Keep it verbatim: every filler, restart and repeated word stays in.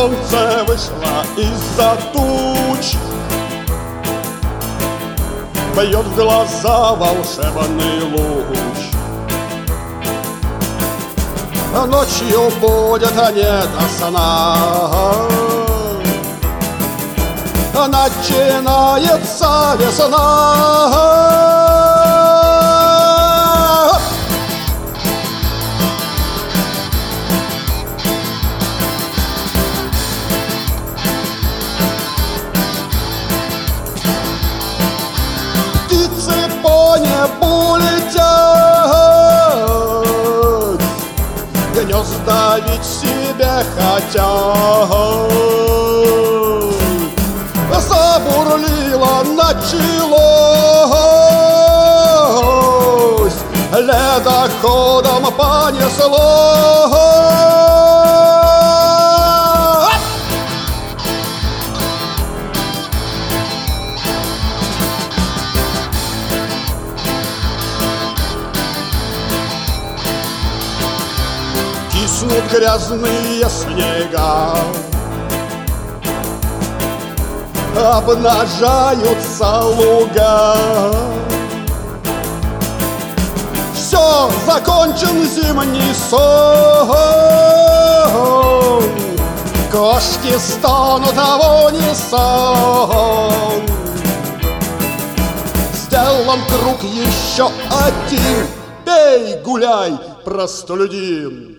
солнце вышло из-за туч, бьет в глаза волшебный луч. Ночью будет не до сна, начинается весна. Птицы по небу летят, гнезда ведь себе хотят. Забурлило, началось, ледоходом понесло. Киснут грязные снега, обнажаются луга. Все, закончен зимний сон, кошки стонут, а в унисон. Сделан круг еще один, пей, гуляй, простолюдин.